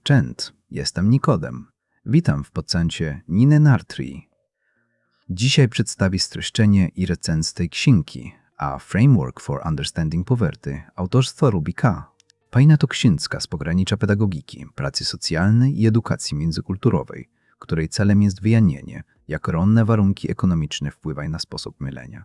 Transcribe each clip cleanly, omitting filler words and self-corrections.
Cześć, jestem Nikodem. Witam w podcaście Niny Nartri. Dzisiaj przedstawię streszczenie i recenzję tej księgi, a Framework for Understanding Poverty autorstwa Rubika. Fajna to książka z pogranicza pedagogiki, pracy socjalnej i edukacji międzykulturowej, której celem jest wyjaśnienie, jak różne warunki ekonomiczne wpływają na sposób myślenia.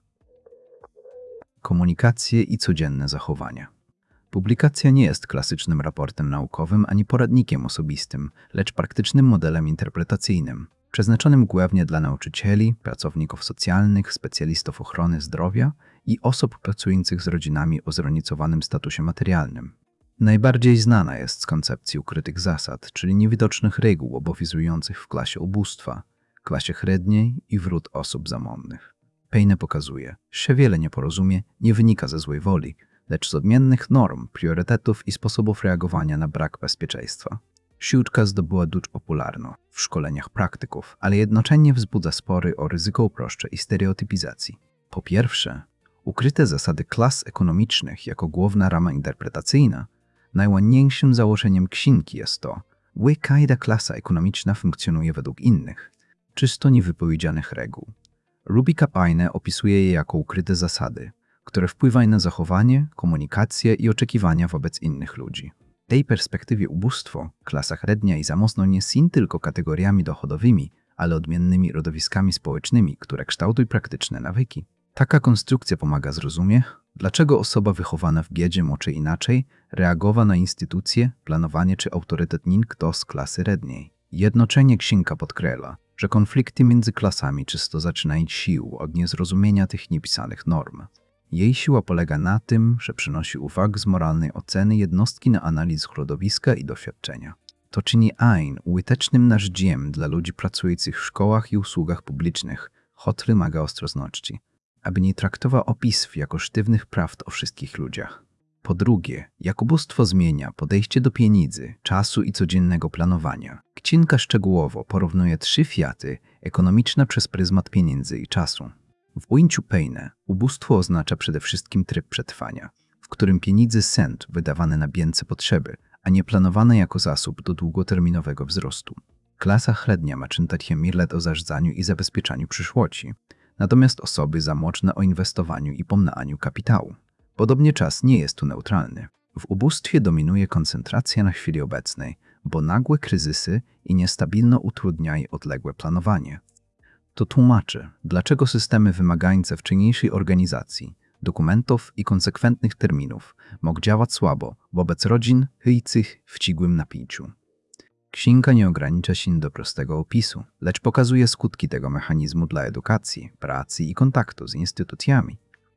Komunikacje i codzienne zachowania. Publikacja nie jest klasycznym raportem naukowym ani poradnikiem osobistym, lecz praktycznym modelem interpretacyjnym, przeznaczonym głównie dla nauczycieli, pracowników socjalnych, specjalistów ochrony zdrowia i osób pracujących z rodzinami o zróżnicowanym statusie materialnym. Najbardziej znana jest z koncepcji ukrytych zasad, czyli niewidocznych reguł obowiązujących w klasie ubóstwa, klasie średniej i wśród osób zamożnych. Pejne pokazuje, że wiele nieporozumień nie wynika ze złej woli, lecz z odmiennych norm, priorytetów i sposobów reagowania na brak bezpieczeństwa. Książka zdobyła dużą popularność w szkoleniach praktyków, ale jednocześnie wzbudza spory o ryzyko uproszczeń i stereotypizacji. Po pierwsze, ukryte zasady klas ekonomicznych jako główna rama interpretacyjna. Najładniejszym założeniem księgi jest to, że każda klasa ekonomiczna funkcjonuje według innych, czysto niewypowiedzianych reguł. Rubika Paine opisuje je jako ukryte zasady, które wpływają na zachowanie, komunikację i oczekiwania wobec innych ludzi. W tej perspektywie ubóstwo, klasa średnia i zamożność nie są tylko kategoriami dochodowymi, ale odmiennymi rodowiskami społecznymi, które kształtują praktyczne nawyki. Taka konstrukcja pomaga zrozumieć, dlaczego osoba wychowana w biedzie może inaczej reagować na instytucje, planowanie czy autorytet niż kto z klasy średniej. Jednocześnie księga podkreśla, że konflikty między klasami często zaczynają sił od niezrozumienia tych niepisanych norm. Jej siła polega na tym, że przynosi uwagę z moralnej oceny jednostki na analizę środowiska i doświadczenia. To czyni ein użytecznym narzędziem dla ludzi pracujących w szkołach i usługach publicznych, choć wymaga ostrożności, aby nie traktował opisów jako sztywnych prawd o wszystkich ludziach. Po drugie, jak ubóstwo zmienia podejście do pieniędzy, czasu i codziennego planowania. Księga szczegółowo porównuje trzy światy ekonomiczne przez pryzmat pieniędzy i czasu. W ujęciu Paine ubóstwo oznacza przede wszystkim tryb przetrwania, w którym pieniądze są wydawane na bieżące potrzeby, a nie planowane jako zasób do długoterminowego wzrostu. Klasa średnia ma czytać się myśleć o zarządzaniu i zabezpieczaniu przyszłości, natomiast osoby zamożne o inwestowaniu i pomnaaniu kapitału. Podobnie czas nie jest tu neutralny. W ubóstwie dominuje koncentracja na chwili obecnej, bo nagłe kryzysy i niestabilne utrudniają odległe planowanie. To tłumaczy, dlaczego systemy wymagające wcześniejszej organizacji, dokumentów i konsekwentnych terminów mogą działać słabo wobec rodzin żyjących w ciągłym napięciu. Księga nie ogranicza się do prostego opisu, lecz pokazuje skutki tego mechanizmu dla edukacji, pracy i kontaktu z instytucjami.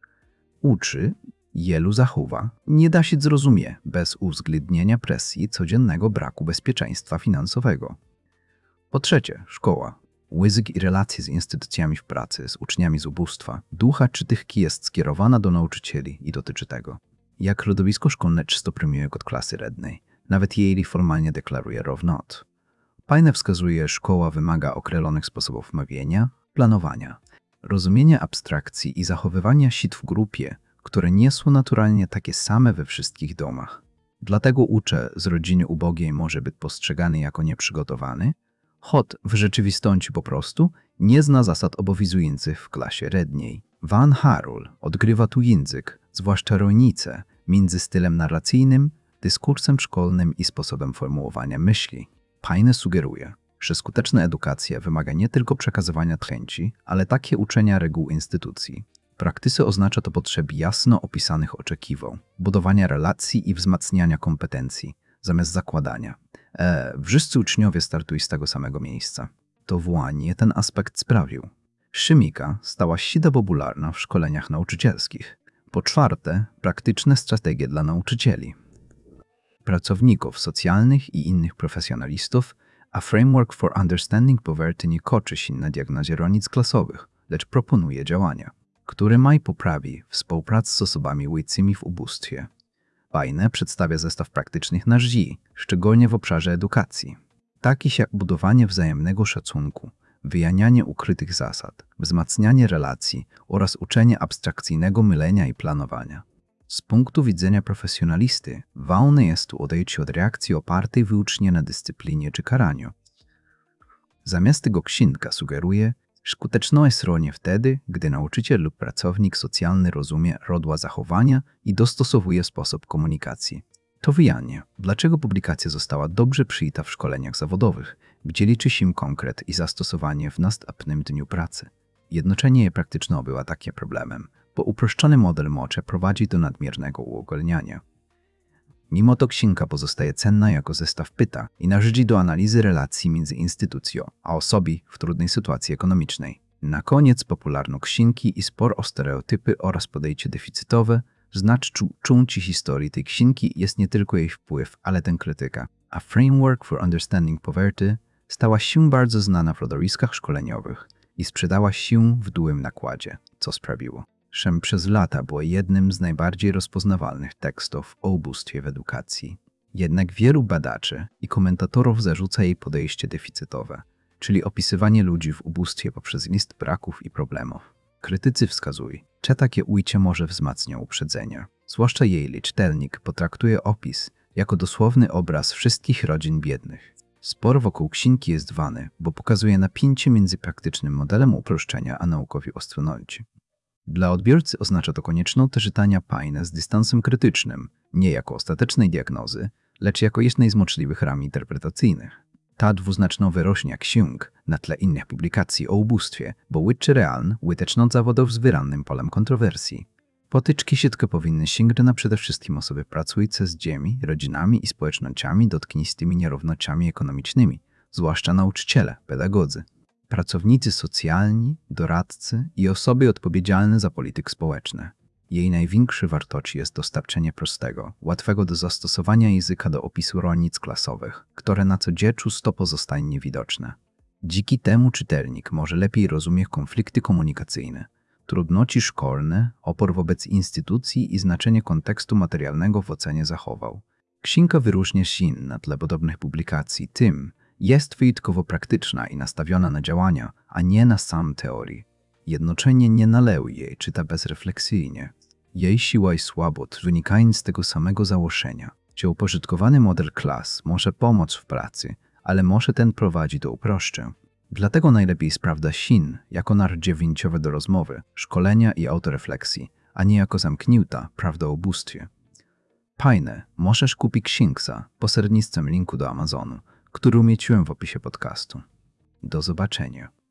Uczy, wielu zachowa nie da się zrozumieć bez uwzględnienia presji codziennego braku bezpieczeństwa finansowego. Po trzecie, szkoła. Język i relacje z instytucjami w pracy, z uczniami z ubóstwa, ducha czytywki jest skierowana do nauczycieli i dotyczy tego, jak środowisko szkolne czysto premiuje od klasy średniej, nawet jeśli formalnie deklaruje równość. Paine wskazuje, że szkoła wymaga określonych sposobów mówienia, planowania, rozumienia abstrakcji i zachowywania sit w grupie, które nie są naturalnie takie same we wszystkich domach. Dlatego uczeń z rodziny ubogiej może być postrzegany jako nieprzygotowany, choć w rzeczywistości po prostu nie zna zasad obowiązujących w klasie średniej. Van Harul odgrywa tu język, zwłaszcza różnicę między stylem narracyjnym, dyskursem szkolnym i sposobem formułowania myśli. Paine sugeruje, że skuteczna edukacja wymaga nie tylko przekazywania treści, ale takie uczenia reguł instytucji. W praktyce oznacza to potrzeby jasno opisanych oczekiwań, budowania relacji i wzmacniania kompetencji, zamiast zakładania. Wszyscy uczniowie startują z tego samego miejsca. To właśnie ten aspekt sprawił. Chemika stała się popularna w szkoleniach nauczycielskich. Po czwarte, praktyczne strategie dla nauczycieli, pracowników socjalnych i innych profesjonalistów, a Framework for Understanding Poverty nie kończy się na diagnozie różnic klasowych, lecz proponuje działania, które mają poprawić współpracę z osobami żyjącymi w ubóstwie. Paine przedstawia zestaw praktycznych narzędzi, szczególnie w obszarze edukacji, takich jak budowanie wzajemnego szacunku, wyjaśnianie ukrytych zasad, wzmacnianie relacji oraz uczenie abstrakcyjnego myślenia i planowania. Z punktu widzenia profesjonalisty, ważne jest odejście od reakcji opartej wyłącznie na dyscyplinie czy karaniu. Zamiast tego księga sugeruje, że skuteczna jest rośnie wtedy, gdy nauczyciel lub pracownik socjalny rozumie rodła zachowania i dostosowuje sposób komunikacji. To wyjaśnia, dlaczego publikacja została dobrze przyjęta w szkoleniach zawodowych, gdzie liczy się konkret i zastosowanie w następnym dniu pracy. Jednocześnie praktyczne była takim problemem, bo uproszczony model może prowadzi do nadmiernego uogólniania. Mimo to księga pozostaje cenna jako zestaw pytań i narzędzi do analizy relacji między instytucją a osobą w trudnej sytuacji ekonomicznej. Na koniec popularno księgi i spor o stereotypy oraz podejście deficytowe, znaczący historii tej księgi jest nie tylko jej wpływ, ale ten krytyka. A Framework for Understanding Poverty stała się bardzo znana w środowiskach szkoleniowych i sprzedała się w dużym nakładzie, co sprawiło, że przez lata było jednym z najbardziej rozpoznawalnych tekstów o ubóstwie w edukacji. Jednak wielu badaczy i komentatorów zarzuca jej podejście deficytowe, czyli opisywanie ludzi w ubóstwie poprzez list braków i problemów. Krytycy wskazują, że takie ujście może wzmacniać uprzedzenia. Zwłaszcza jeśli czytelnik potraktuje opis jako dosłowny obraz wszystkich rodzin biednych. Spor wokół księgi jest ważny, bo pokazuje napięcie między praktycznym modelem uproszczenia a naukowi ostrożności. Dla odbiorcy oznacza to konieczność czytania Paine z dystansem krytycznym, nie jako ostatecznej diagnozy, lecz jako jednej z możliwych ram interpretacyjnych. Ta dwuznaczna wyrośnia ksiąg na tle innych publikacji o ubóstwie, bo łyczy realne łyczną zawodów z wyrannym polem kontrowersji. Potyczki siatko powinny sięgnąć na przede wszystkim osoby pracujące z dziećmi, rodzinami i społecznościami dotknistymi nierównościami ekonomicznymi, zwłaszcza nauczyciele, pedagodzy, pracownicy socjalni, doradcy i osoby odpowiedzialne za polityki społeczne. Jej największą wartością jest dostarczenie prostego, łatwego do zastosowania języka do opisu różnic klasowych, które na co dzień często pozostają niewidoczne. Dzięki temu czytelnik może lepiej rozumieć konflikty komunikacyjne, trudności szkolne, opór wobec instytucji i znaczenie kontekstu materialnego w ocenie zachował. Księga wyróżnia się na tle podobnych publikacji tym, jest wyjątkowo praktyczna i nastawiona na działania, a nie na sam teorii. Jednocześnie nie należy jej czyta bezrefleksyjnie. Jej siła i słabot wynikają z tego samego założenia, że uporządkowany model klas może pomóc w pracy, ale może ten prowadzi do uproszczeń. Dlatego najlepiej sprawdza się jako narzędzie wyjściowe do rozmowy, szkolenia i autorefleksji, a nie jako zamknięta prawda o ubóstwie. Paine możesz kupić księgę pośrednictwem linku do Amazonu, który umieściłem w opisie podcastu. Do zobaczenia.